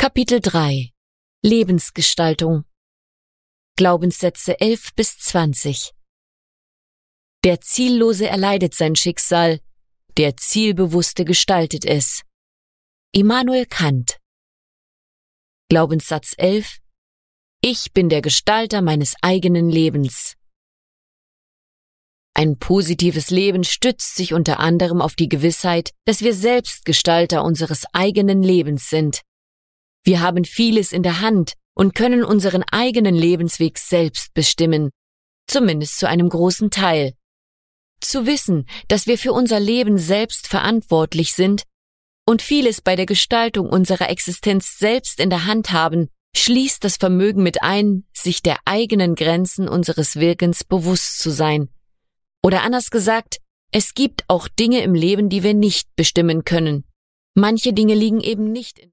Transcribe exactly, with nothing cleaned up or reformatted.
Kapitel drei Lebensgestaltung. Glaubenssätze elf bis zwanzig. Der Ziellose erleidet sein Schicksal, der Zielbewusste gestaltet es. Immanuel Kant. Glaubenssatz elf. Ich bin der Gestalter meines eigenen Lebens. Ein positives Leben stützt sich unter anderem auf die Gewissheit, dass wir selbst Gestalter unseres eigenen Lebens sind. Wir haben vieles in der Hand und können unseren eigenen Lebensweg selbst bestimmen, zumindest zu einem großen Teil. Zu wissen, dass wir für unser Leben selbst verantwortlich sind und vieles bei der Gestaltung unserer Existenz selbst in der Hand haben, schließt das Vermögen mit ein, sich der eigenen Grenzen unseres Wirkens bewusst zu sein. Oder anders gesagt, es gibt auch Dinge im Leben, die wir nicht bestimmen können. Manche Dinge liegen eben nicht in